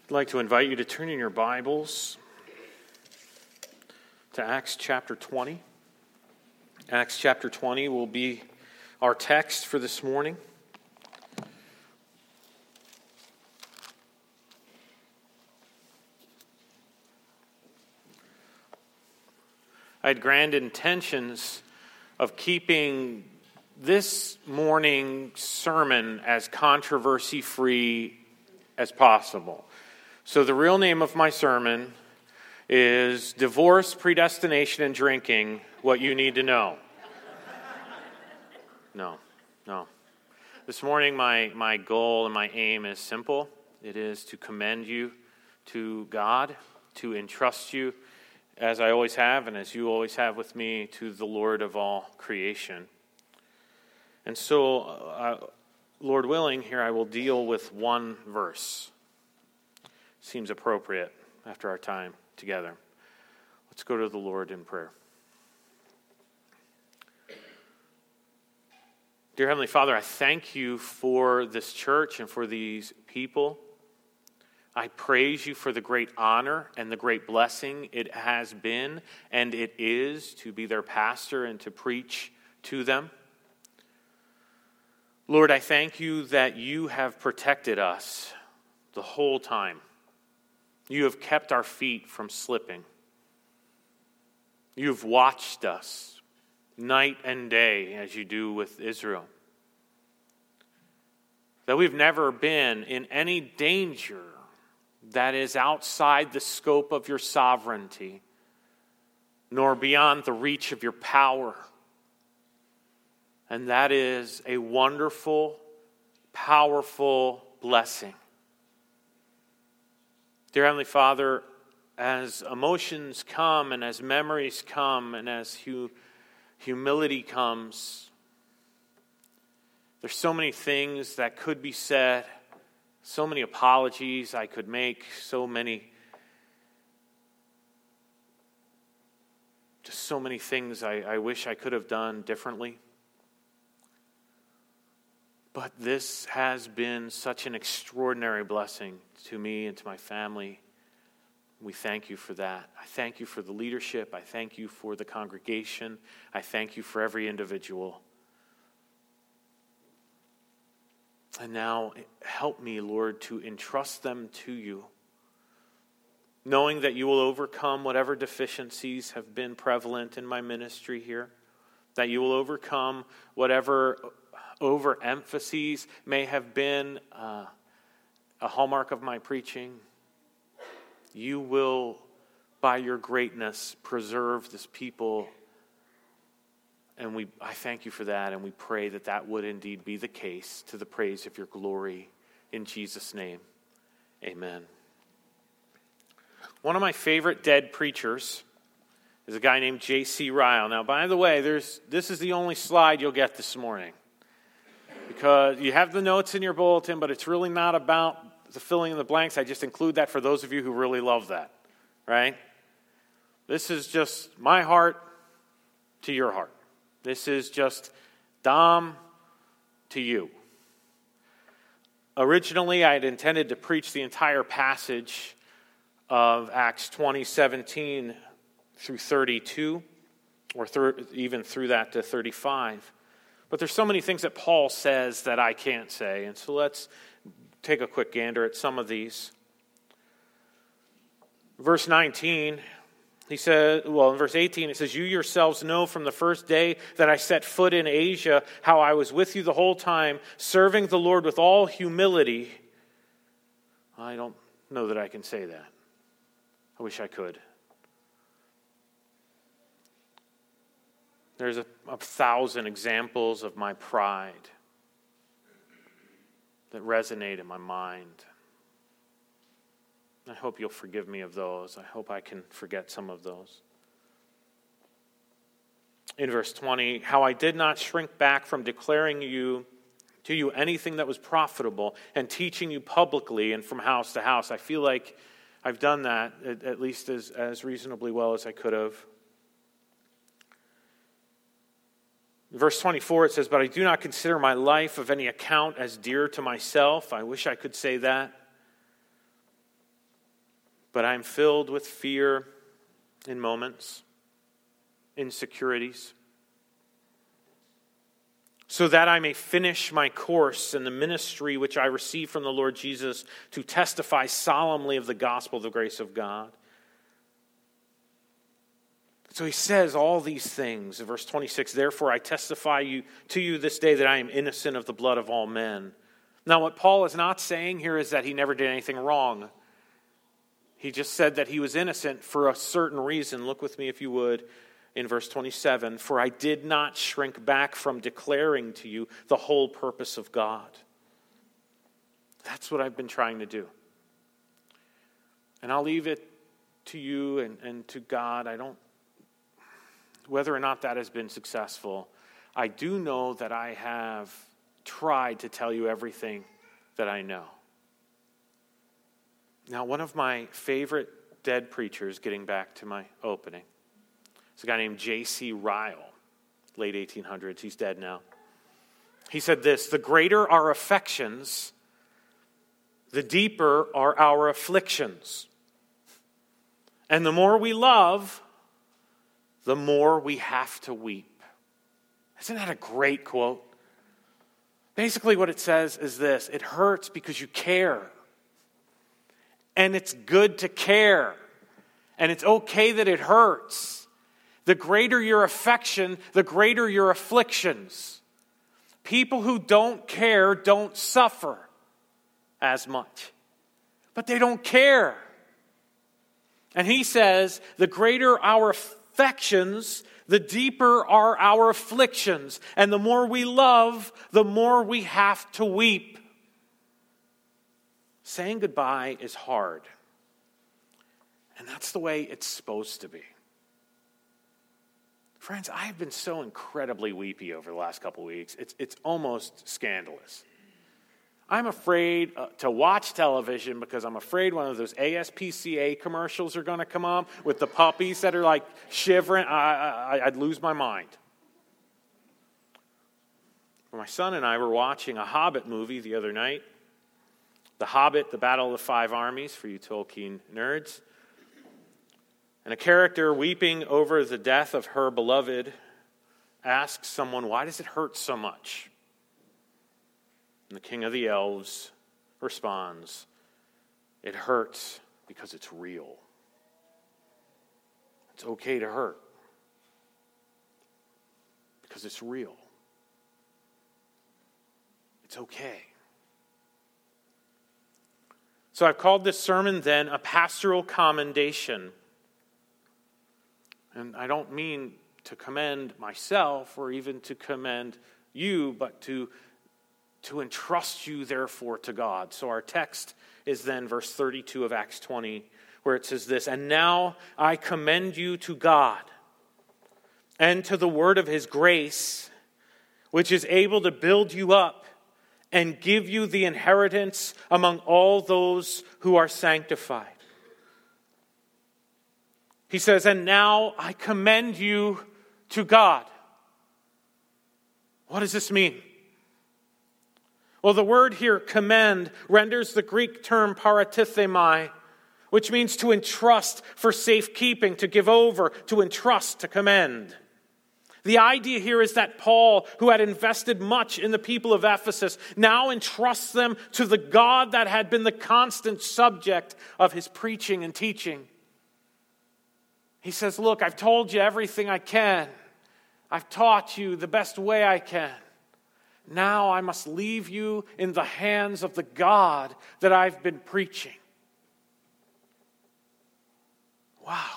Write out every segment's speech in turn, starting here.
I'd like to invite you to turn in your Bibles to Acts chapter 20. Acts chapter 20 will be our text for this morning. I had grand intentions of keeping this morning's sermon as controversy-free as possible. So the real name of my sermon is Divorce, Predestination, and Drinking, What You Need to Know. No. This morning my goal and my aim is simple. It is to commend you to God, to entrust you, as I always have and as you always have with me, to the Lord of all creation. And so, Lord willing, here I will deal with one verse. Seems appropriate after our time together. Let's go to the Lord in prayer. Dear Heavenly Father, I thank you for this church and for these people. I praise you for the great honor and the great blessing it has been and it is to be their pastor and to preach to them. Lord, I thank you that you have protected us the whole time. You have kept our feet from slipping. You have watched us night and day as you do with Israel. That we've never been in any danger that is outside the scope of your sovereignty, nor beyond the reach of your power. And that is a wonderful, powerful blessing. Dear Heavenly Father, as emotions come and as memories come and as humility comes, there's so many things that could be said, so many apologies I could make, so many things I wish I could have done differently. But this has been such an extraordinary blessing to me and to my family. We thank you for that. I thank you for the leadership. I thank you for the congregation. I thank you for every individual. And now help me, Lord, to entrust them to you, knowing that you will overcome whatever deficiencies have been prevalent in my ministry here, that you will overcome whatever overemphases may have been a hallmark of my preaching. You will, by your greatness, preserve this people. And I thank you for that, and we pray that that would indeed be the case to the praise of your glory. In Jesus' name, amen. One of my favorite dead preachers is a guy named J.C. Ryle. Now, by the way, this is the only slide you'll get this morning, because you have the notes in your bulletin, but it's really not about the filling in the blanks. I just include that for those of you who really love that, right? This is just my heart to your heart. This is just Dom to you. Originally, I had intended to preach the entire passage of Acts 20:17 through 32, or even through that to 35. But there's so many things that Paul says that I can't say, and so let's take a quick gander at some of these. Verse 19, he said, in verse 18, it says, "You yourselves know from the first day that I set foot in Asia, how I was with you the whole time, serving the Lord with all humility." I don't know that I can say that. I wish I could. There's a 1,000 examples of my pride that resonate in my mind. I hope you'll forgive me of those. I hope I can forget some of those. In verse 20, "How I did not shrink back from declaring to you anything that was profitable and teaching you publicly and from house to house." I feel like I've done that at least as reasonably well as I could have. In verse 24, it says, "But I do not consider my life of any account as dear to myself." I wish I could say that. but I'm filled with fear in moments, insecurities, so that I may finish my course in the ministry which I received from the Lord Jesus to testify solemnly of the gospel of the grace of God. So he says all these things in verse 26, therefore I testify to you this day that I am innocent of the blood of all men. Now what Paul is not saying here is that he never did anything wrong. He just said that he was innocent for a certain reason. Look with me if you would in verse 27. For I did not shrink back from declaring to you the whole purpose of God. That's what I've been trying to do. And I'll leave it to you and to God. Whether or not that has been successful, I do know that I have tried to tell you everything that I know. Now, one of my favorite dead preachers, getting back to my opening, is a guy named J.C. Ryle, late 1800s. He's dead now. He said this, the greater our affections, the deeper are our afflictions. And the more we love, the more we have to weep. Isn't that a great quote? Basically what it says is this, it hurts because you care. And it's good to care. And it's okay that it hurts. The greater your affection, the greater your afflictions. People who don't care don't suffer as much. But they don't care. And he says, the greater our affections, the deeper are our afflictions. And the more we love, the more we have to weep. Saying goodbye is hard. And that's the way it's supposed to be. Friends, I have been so incredibly weepy over the last couple weeks. It's almost scandalous. I'm afraid to watch television because I'm afraid one of those ASPCA commercials are going to come up with the puppies that are like shivering. I'd lose my mind. My son and I were watching a Hobbit movie the other night. The Hobbit, The Battle of the Five Armies, for you Tolkien nerds. And a character weeping over the death of her beloved asks someone, why does it hurt so much? And the king of the elves responds, it hurts because it's real. It's okay to hurt because it's real. It's okay. So I've called this sermon then a pastoral commendation. And I don't mean to commend myself or even to commend you, but to entrust you therefore to God. So our text is then verse 32 of Acts 20, where it says this, and now I commend you to God and to the word of his grace, which is able to build you up and give you the inheritance among all those who are sanctified. He says, and now I commend you to God. What does this mean? Well, the word here, commend, renders the Greek term paratithemai, which means to entrust for safekeeping, to give over, to entrust, to commend. The idea here is that Paul, who had invested much in the people of Ephesus, now entrusts them to the God that had been the constant subject of his preaching and teaching. He says, look, I've told you everything I can. I've taught you the best way I can. Now I must leave you in the hands of the God that I've been preaching. Wow.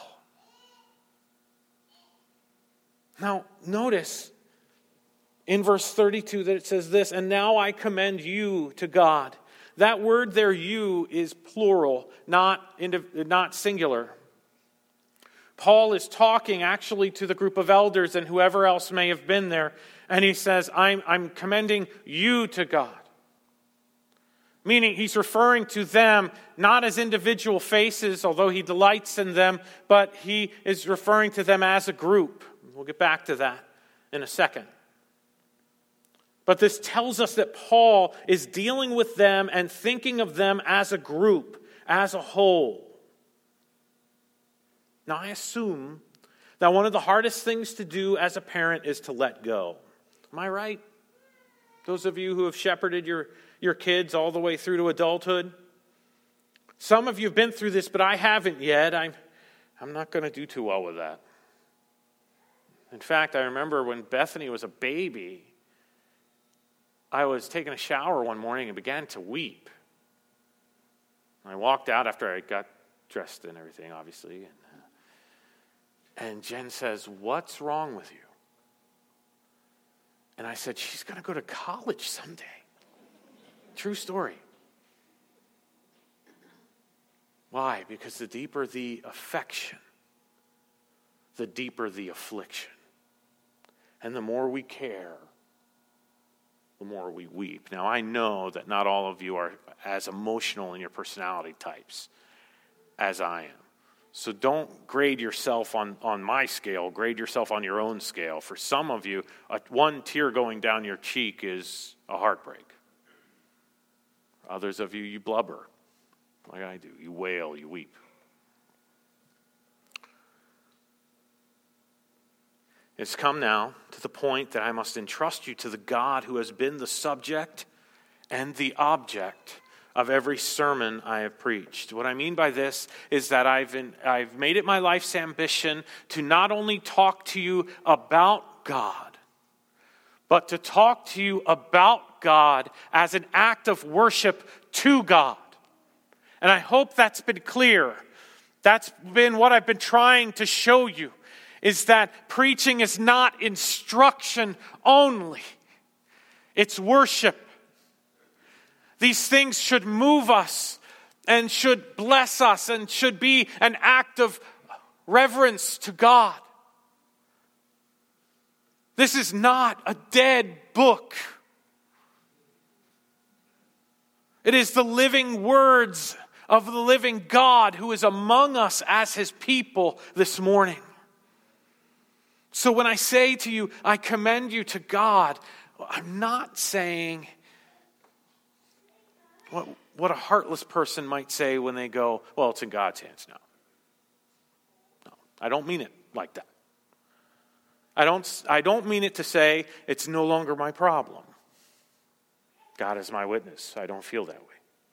Now, notice in verse 32 that it says this, and now I commend you to God. That word there, you, is plural, not singular. Paul is talking actually to the group of elders and whoever else may have been there. And he says, I'm commending you to God. Meaning he's referring to them not as individual faces, although he delights in them, but he is referring to them as a group. We'll get back to that in a second. But this tells us that Paul is dealing with them and thinking of them as a group, as a whole. Now, I assume that one of the hardest things to do as a parent is to let go. Am I right? Those of you who have shepherded your kids all the way through to adulthood. Some of you have been through this, but I haven't yet. I'm not going to do too well with that. In fact, I remember when Bethany was a baby, I was taking a shower one morning and began to weep. I walked out after I got dressed and everything, obviously. And Jen says, "What's wrong with you?" And I said, "She's going to go to college someday." True story. Why? Because the deeper the affection, the deeper the affliction. And the more we care, the more we weep. Now, I know that not all of you are as emotional in your personality types as I am. So don't grade yourself on my scale. Grade yourself on your own scale. For some of you, one tear going down your cheek is a heartbreak. For others of you, you blubber like I do. You wail, you weep. It's come now to the point that I must entrust you to the God who has been the subject and the object of every sermon I have preached. What I mean by this is that I've made it my life's ambition to not only talk to you about God, but to talk to you about God as an act of worship to God. And I hope that's been clear. That's been what I've been trying to show you, is that preaching is not instruction only. It's worship. These things should move us and should bless us and should be an act of reverence to God. This is not a dead book. It is the living words of the living God who is among us as his people this morning. So when I say to you, I commend you to God, I'm not saying what a heartless person might say when they go, well, it's in God's hands now. No, I don't mean it like that. I don't mean it to say it's no longer my problem. God is my witness. I don't feel that way.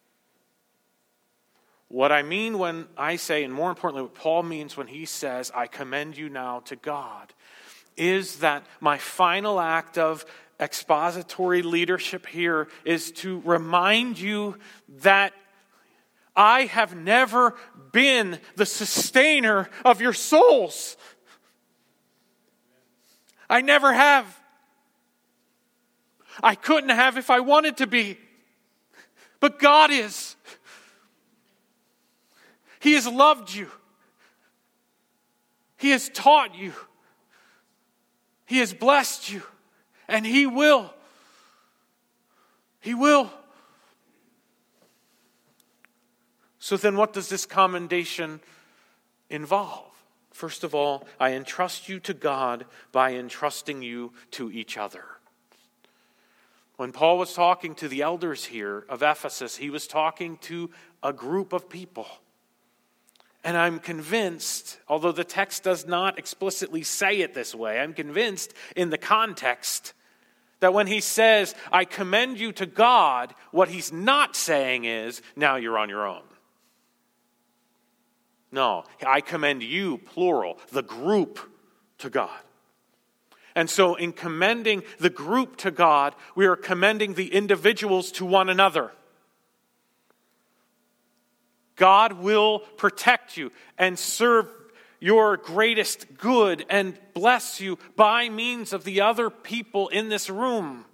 What I mean when I say, and more importantly, what Paul means when he says, I commend you now to God, is that my final act of expository leadership here is to remind you that I have never been the sustainer of your souls. I never have. I couldn't have if I wanted to be. But God is. He has loved you. He has taught you. He has blessed you. And He will. He will. So then what does this commendation involve? First of all, I entrust you to God by entrusting you to each other. When Paul was talking to the elders here of Ephesus, he was talking to a group of people. And I'm convinced, although the text does not explicitly say it this way, I'm convinced in the context that when he says, I commend you to God, what he's not saying is, now you're on your own. No, I commend you, plural, the group to God. And so in commending the group to God, we are commending the individuals to one another. God will protect you and serve your greatest good and bless you by means of the other people in this room.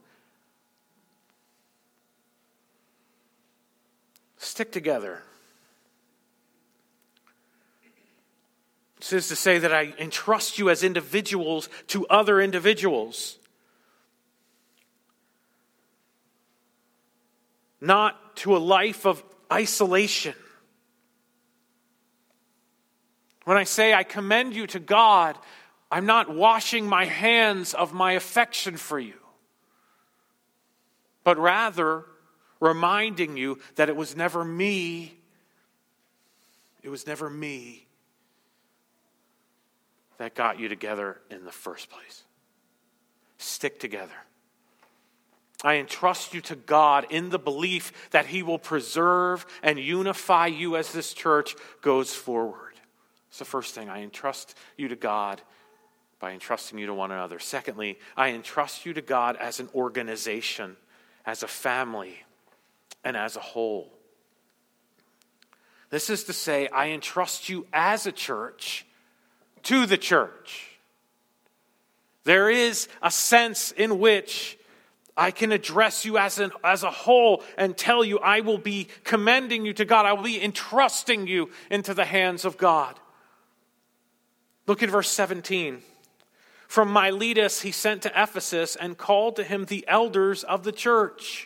Stick together. This is to say that I entrust you as individuals to other individuals. Not to a life of isolation. When I say I commend you to God, I'm not washing my hands of my affection for you, but rather reminding you that it was never me. It was never me. that got you together in the first place. Stick together. I entrust you to God in the belief that he will preserve and unify you as this church goes forward. It's the first thing. I entrust you to God by entrusting you to one another. Secondly, I entrust you to God as an organization, as a family, and as a whole. This is to say, I entrust you as a church to the church. There is a sense in which I can address you as a whole and tell you I will be commending you to God. I will be entrusting you into the hands of God. Look at verse 17. From Miletus he sent to Ephesus and called to him the elders of the church.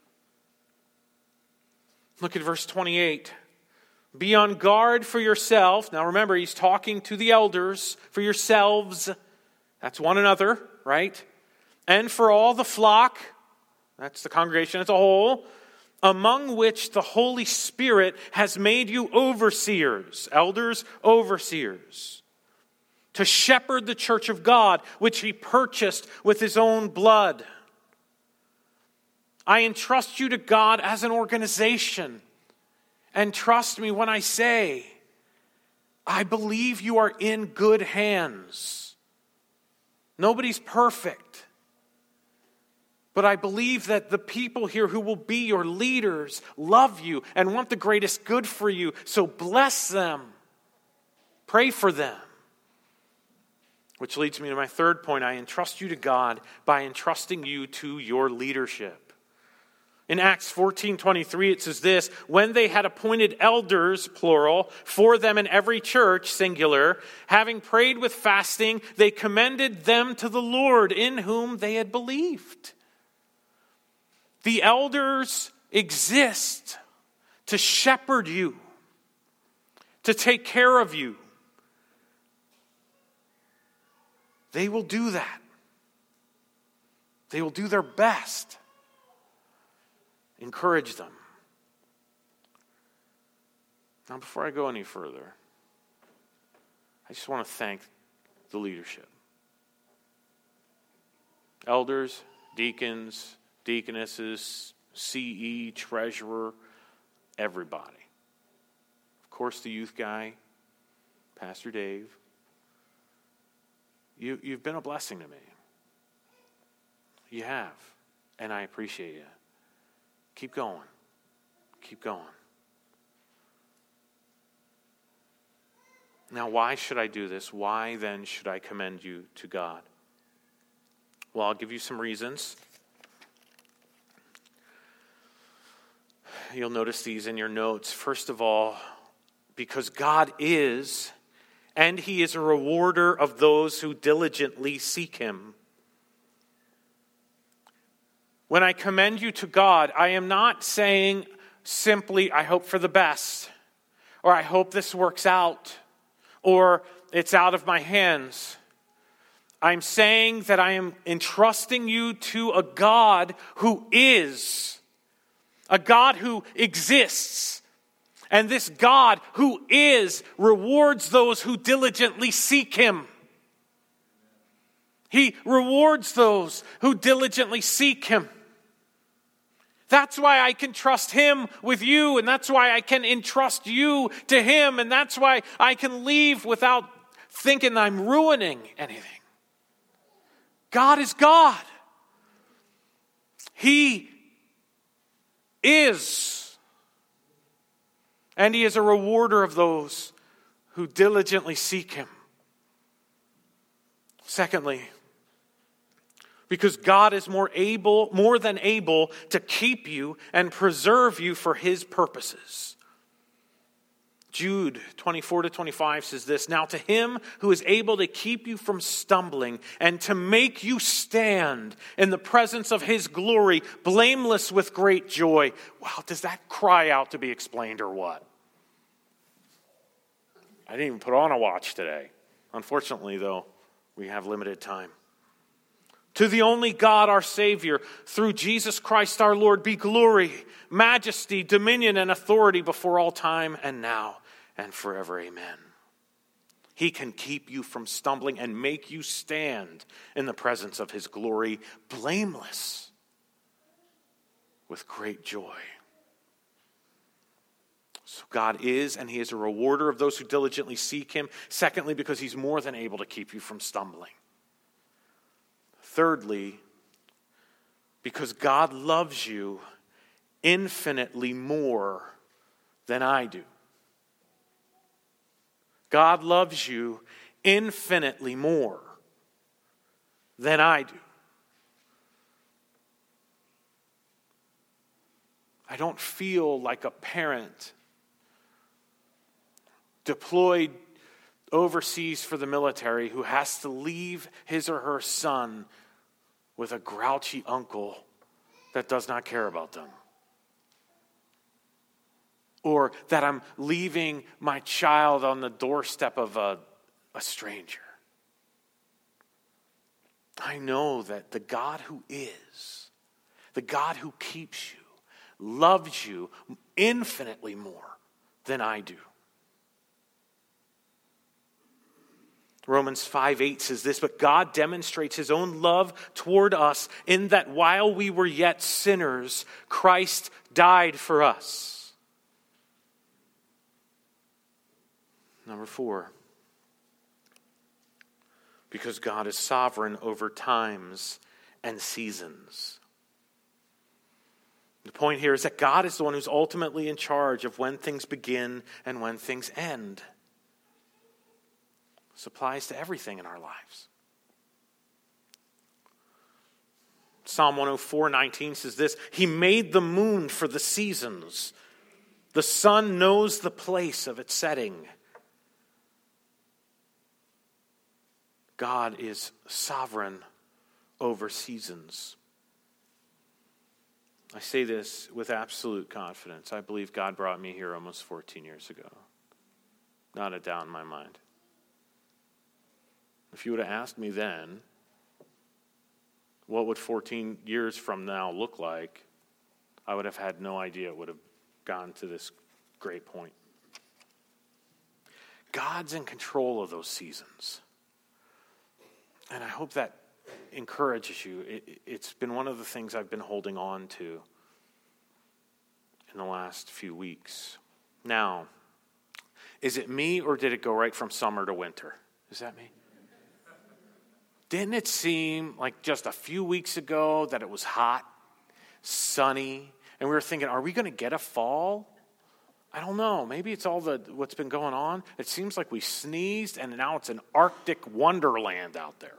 Look at verse 28. Be on guard for yourself. Now remember, he's talking to the elders. For yourselves, that's one another, right? And for all the flock, that's the congregation as a whole, among which the Holy Spirit has made you overseers, elders, overseers, to shepherd the church of God, which he purchased with his own blood. I entrust you to God as an organization. And trust me when I say, I believe you are in good hands. Nobody's perfect. But I believe that the people here who will be your leaders love you and want the greatest good for you. So bless them. Pray for them. Which leads me to my third point. I entrust you to God by entrusting you to your leadership. In Acts 14:23 it says this, when they had appointed elders, plural, for them in every church, singular, having prayed with fasting, they commended them to the Lord in whom they had believed. The elders exist to shepherd you, to take care of you. They will do that. They will do their best. Encourage them. Now, before I go any further, I just want to thank the leadership. Elders, deacons, deaconesses, CE, treasurer, everybody. Of course, the youth guy, Pastor Dave. You've been a blessing to me. You have, and I appreciate it. Keep going. Keep going. Now, why should I do this? Why then should I commend you to God? Well, I'll give you some reasons. You'll notice these in your notes. First of all, because God is, and he is a rewarder of those who diligently seek him. When I commend you to God, I am not saying simply, I hope for the best, or I hope this works out, or it's out of my hands. I'm saying that I am entrusting you to a God who is, a God who exists. And this God who is rewards those who diligently seek him. He rewards those who diligently seek him. That's why I can trust him with you, and that's why I can entrust you to him, and that's why I can leave without thinking I'm ruining anything. God is God. He is. And he is a rewarder of those who diligently seek him. Secondly, because God is more than able to keep you and preserve you for his purposes. Jude 24-25 says this, now to him who is able to keep you from stumbling and to make you stand in the presence of his glory, blameless with great joy. Wow, does that cry out to be explained or what? I didn't even put on a watch today. Unfortunately, though, we have limited time. To the only God, our Savior, through Jesus Christ our Lord, be glory, majesty, dominion, and authority before all time and now and forever. Amen. He can keep you from stumbling and make you stand in the presence of his glory, blameless, with great joy. So God is, and he is a rewarder of those who diligently seek him. Secondly, because he's more than able to keep you from stumbling. Thirdly, because God loves you infinitely more than I do. God loves you infinitely more than I do. I don't feel like a parent deployed overseas for the military who has to leave his or her son with a grouchy uncle that does not care about them. Or that I'm leaving my child on the doorstep of a stranger. I know that the God who is, the God who keeps you, loves you infinitely more than I do. Romans 5:8 says this, but God demonstrates his own love toward us in that while we were yet sinners, Christ died for us. Number 4, because God is sovereign over times and seasons. The point here is that God is the one who's ultimately in charge of when things begin and when things end. This applies to everything in our lives. Psalm 104:19 says this, he made the moon for the seasons. The sun knows the place of its setting. God is sovereign over seasons. I say this with absolute confidence. I believe God brought me here almost 14 years ago. Not a doubt in my mind. If you would have asked me then, what would 14 years from now look like, I would have had no idea it would have gone to this great point. God's in control of those seasons. And I hope that encourages you. It's been one of the things I've been holding on to in the last few weeks. Now, is it me or did it go right from summer to winter? Is that me? Didn't it seem like just a few weeks ago that it was hot, sunny, and we were thinking, are we going to get a fall? I don't know. Maybe it's all what's been going on. It seems like we sneezed and now it's an Arctic wonderland out there.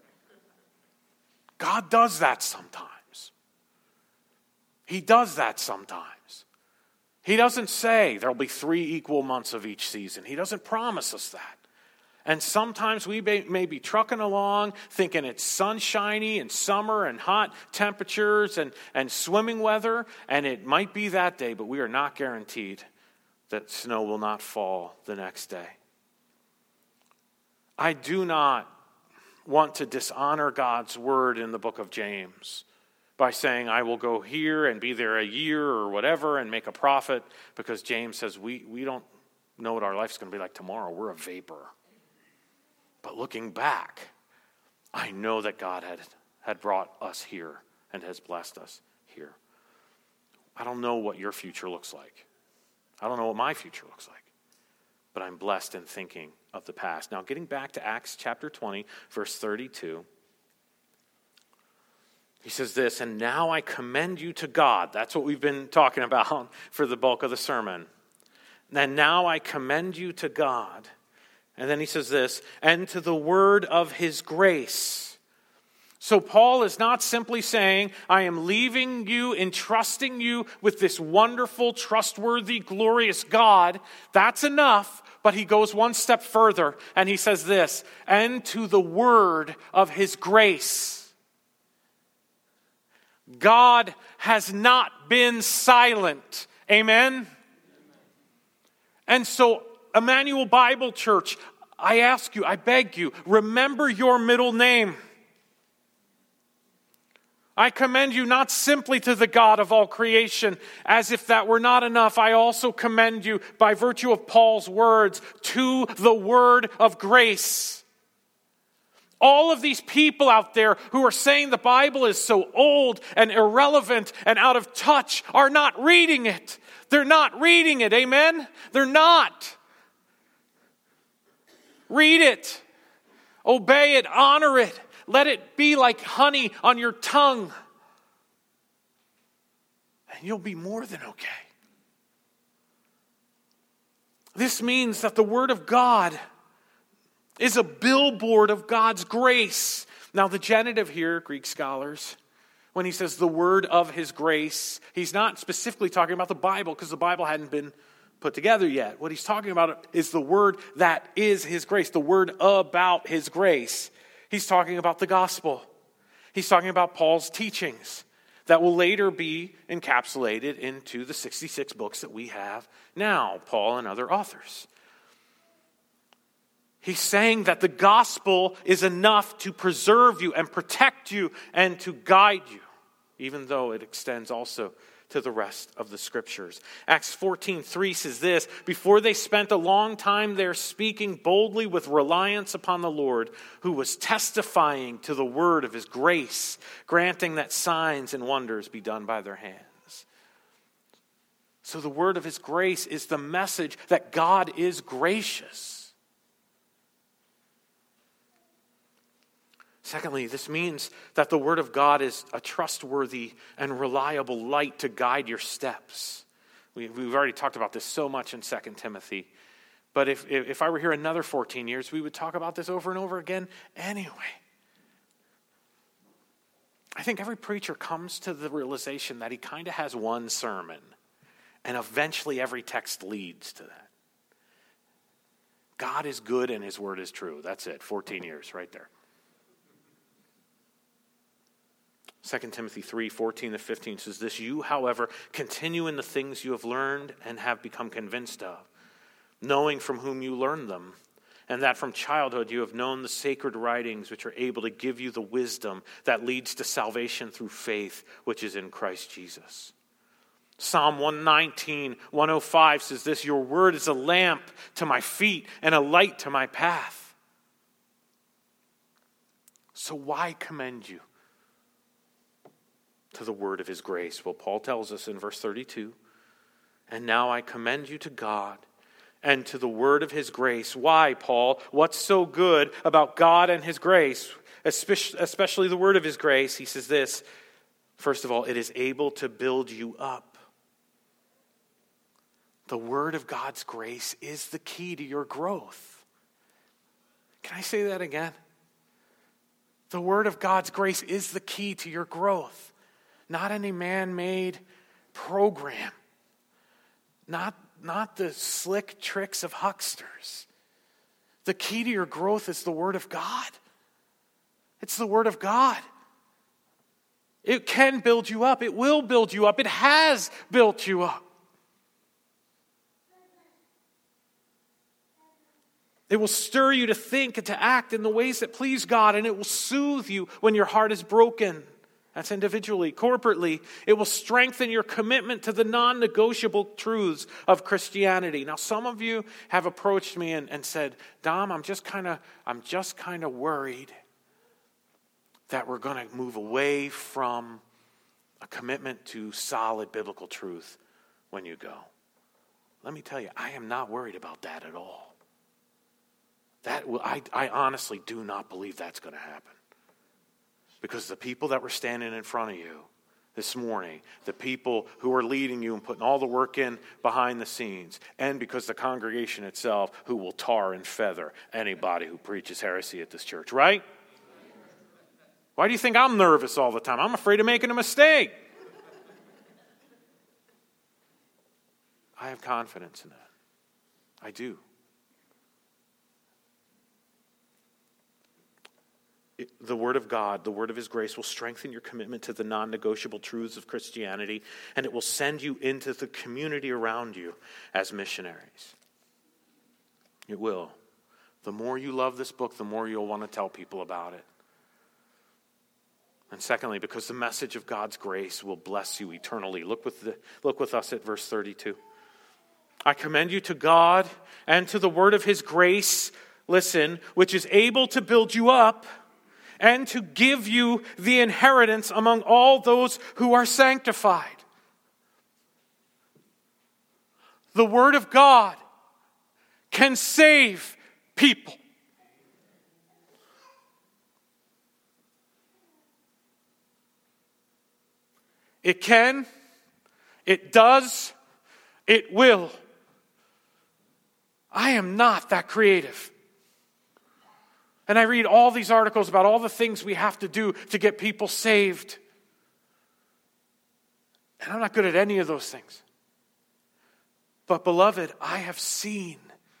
God does that sometimes. He does that sometimes. He doesn't say there'll be 3 equal months of each season. He doesn't promise us that. And sometimes we may be trucking along thinking it's sunshiny and summer and hot temperatures and swimming weather, and it might be that day, but we are not guaranteed that snow will not fall the next day. I do not want to dishonor God's word in the book of James by saying I will go here and be there a year or whatever and make a profit, because James says we don't know what our life's going to be like tomorrow. We're a vapor. But looking back, I know that God had brought us here and has blessed us here. I don't know what your future looks like. I don't know what my future looks like. But I'm blessed in thinking of the past. Now, getting back to Acts chapter 20, verse 32. He says this, and now I commend you to God. That's what we've been talking about for the bulk of the sermon. And now I commend you to God. And then he says this, and to the word of his grace. So Paul is not simply saying, I am leaving you, entrusting you with this wonderful, trustworthy, glorious God. That's enough. But he goes one step further and he says this, and to the word of his grace. God has not been silent. Amen? And so, Emmanuel Bible Church, I ask you, I beg you, remember your middle name. I commend you not simply to the God of all creation, as if that were not enough. I also commend you, by virtue of Paul's words, to the word of grace. All of these people out there who are saying the Bible is so old and irrelevant and out of touch are not reading it. They're not reading it, amen? They're not. Read it. Obey it. Honor it. Let it be like honey on your tongue. And you'll be more than okay. This means that the Word of God is a billboard of God's grace. Now, the genitive here, Greek scholars, when he says the word of his grace, he's not specifically talking about the Bible because the Bible hadn't been put together yet. What he's talking about is the word that is his grace, the word about his grace. He's talking about the gospel. He's talking about Paul's teachings that will later be encapsulated into the 66 books that we have now, Paul and other authors. He's saying that the gospel is enough to preserve you and protect you and to guide you, even though it extends also to the rest of the scriptures. Acts 14:3 says this: before they spent a long time there speaking boldly with reliance upon the Lord, who was testifying to the word of his grace, granting that signs and wonders be done by their hands. So the word of his grace is the message that God is gracious. Secondly, this means that the Word of God is a trustworthy and reliable light to guide your steps. We've already talked about this so much in 2 Timothy. But if I were here another 14 years, we would talk about this over and over again anyway. I think every preacher comes to the realization that he kind of has one sermon, and eventually every text leads to that. God is good and his word is true. That's it, 14 years right there. 2 Timothy 3:14-15 says this: you, however, continue in the things you have learned and have become convinced of, knowing from whom you learned them, and that from childhood you have known the sacred writings which are able to give you the wisdom that leads to salvation through faith, which is in Christ Jesus. Psalm 119:105 says this: your word is a lamp to my feet and a light to my path. So why commend you to the word of his grace? Well, Paul tells us in verse 32, and now I commend you to God and to the word of his grace. Why, Paul? What's so good about God and his grace, especially the word of his grace? He says this: first of all, it is able to build you up. The word of God's grace is the key to your growth. Can I say that again? The word of God's grace is the key to your growth. Not any man-made program. Not the slick tricks of hucksters. The key to your growth is the Word of God. It's the Word of God. It can build you up. It will build you up. It has built you up. It will stir you to think and to act in the ways that please God, and it will soothe you when your heart is broken. That's individually. Corporately, it will strengthen your commitment to the non-negotiable truths of Christianity. Now, some of you have approached me and said, Dom, I'm just kind of worried that we're going to move away from a commitment to solid biblical truth when you go. Let me tell you, I am not worried about that at all. I honestly do not believe that's going to happen. Because the people that were standing in front of you this morning, the people who are leading you and putting all the work in behind the scenes, and because the congregation itself who will tar and feather anybody who preaches heresy at this church, right? Why do you think I'm nervous all the time? I'm afraid of making a mistake. I have confidence in that. I do. The Word of God, the Word of His grace will strengthen your commitment to the non-negotiable truths of Christianity, and it will send you into the community around you as missionaries. It will. The more you love this book, the more you'll want to tell people about it. And secondly, because the message of God's grace will bless you eternally. Look with us at verse 32. I commend you to God and to the word of his grace, listen, which is able to build you up and to give you the inheritance among all those who are sanctified. The word of God can save people. It can, it does, it will. I am not that creative. And I read all these articles about all the things we have to do to get people saved. And I'm not good at any of those things. But beloved, I have seen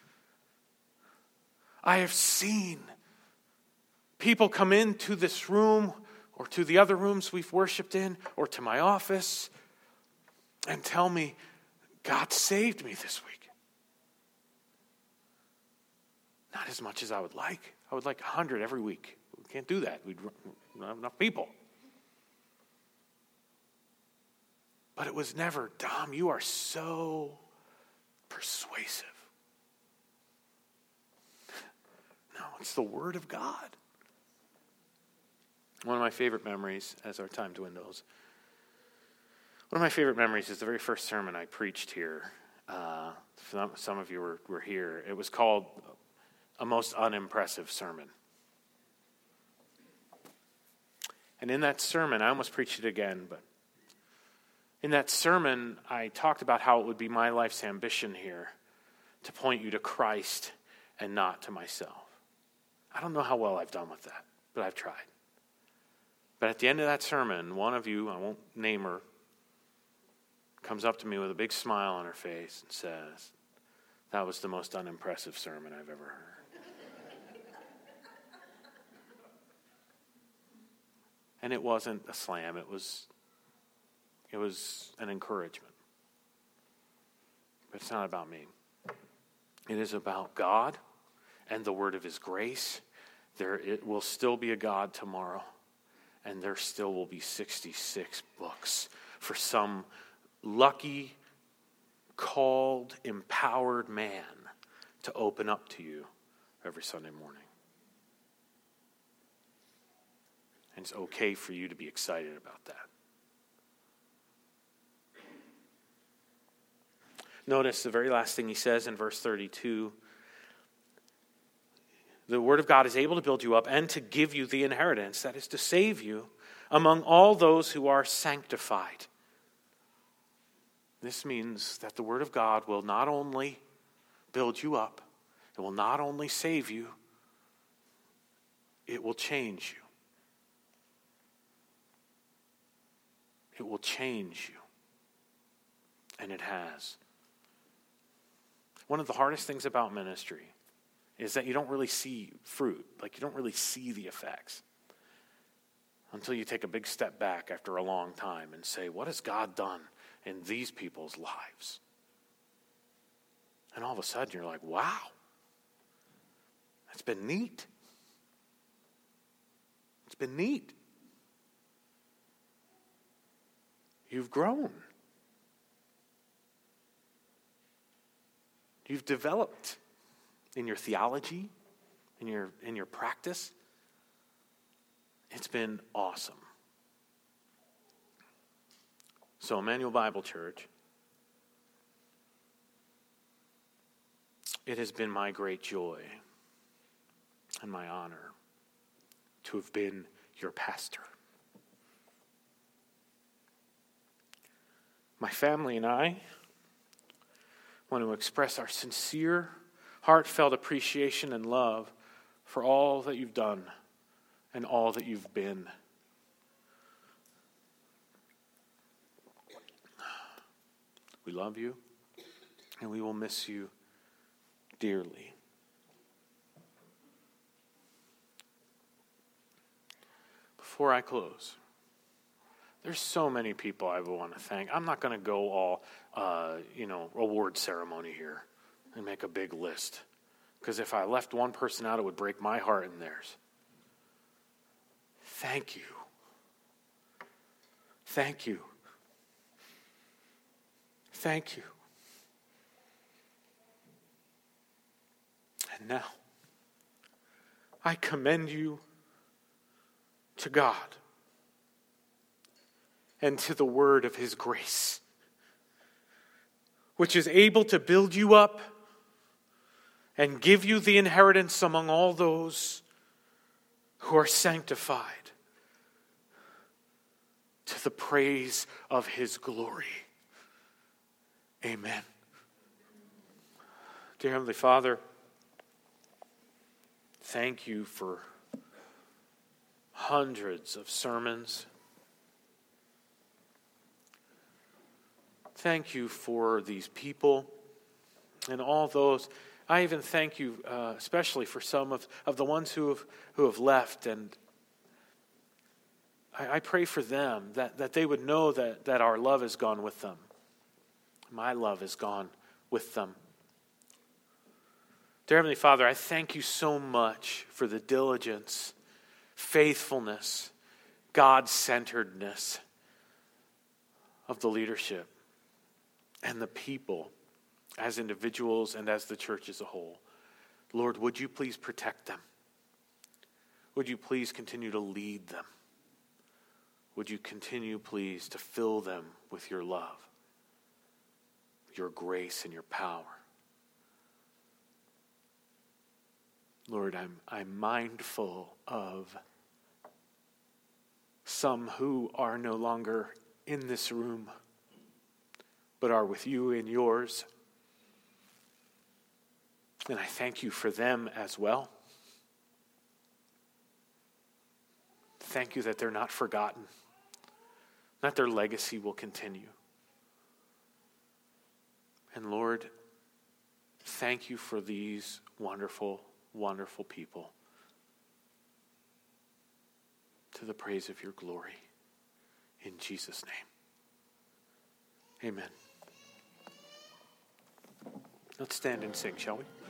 people come into this room or to the other rooms we've worshiped in or to my office and tell me, God saved me this week. Not as much as I would like. I would like 100 every week. We can't do that. We don't have enough people. But it was never, Dom, you are so persuasive. No, it's the Word of God. One of my favorite memories, as our time dwindles, one of my favorite memories is the very first sermon I preached here. Some of you were here. It was called A Most Unimpressive Sermon. And in that sermon, I almost preached it again, but in that sermon, I talked about how it would be my life's ambition here to point you to Christ and not to myself. I don't know how well I've done with that, but I've tried. But at the end of that sermon, one of you, I won't name her, comes up to me with a big smile on her face and says, that was the most unimpressive sermon I've ever heard. And it wasn't a slam, it was an encouragement. But it's not about me. It is about God and the word of his grace. It will still be a God tomorrow. And there still will be 66 books for some lucky, called, empowered man to open up to you every Sunday morning. And it's okay for you to be excited about that. Notice the very last thing he says in verse 32. The word of God is able to build you up and to give you the inheritance, that is to save you, among all those who are sanctified. This means that the word of God will not only build you up, it will not only save you, it will change you. It will change you. And it has. One of the hardest things about ministry is that you don't really see fruit. Like, you don't really see the effects until you take a big step back after a long time and say, what has God done in these people's lives? And all of a sudden you're like, wow, that's been neat. It's been neat. You've grown. You've developed in your theology, in your practice. It's been awesome. So, Emmanuel Bible Church, it has been my great joy and my honor to have been your pastor. My family and I want to express our sincere, heartfelt appreciation and love for all that you've done and all that you've been. We love you, and we will miss you dearly. Before I close, there's so many people I would want to thank. I'm not going to go all, award ceremony here and make a big list. Because if I left one person out, it would break my heart and theirs. Thank you thank you. Thank you. And now, I commend you to God and to the word of his grace, which is able to build you up and give you the inheritance among all those who are sanctified to the praise of his glory. Amen. Dear Heavenly Father, thank you for hundreds of sermons. Thank you for these people and all those. I even thank you especially for some of the ones who have left. And I pray for them that they would know that our love has gone with them. My love has gone with them. Dear Heavenly Father, I thank you so much for the diligence, faithfulness, God-centeredness of the leadership and the people as individuals and as the church as a whole. Lord, would you please protect them? Would you please continue to lead them? Would you continue, please, to fill them with your love, your grace, and your power? Lord, I'm mindful of some who are no longer in this room, but are with you in yours. And I thank you for them as well. Thank you that they're not forgotten, that their legacy will continue. And Lord, thank you for these wonderful, wonderful people, to the praise of your glory. In Jesus' name, amen. Let's stand and sing, shall we?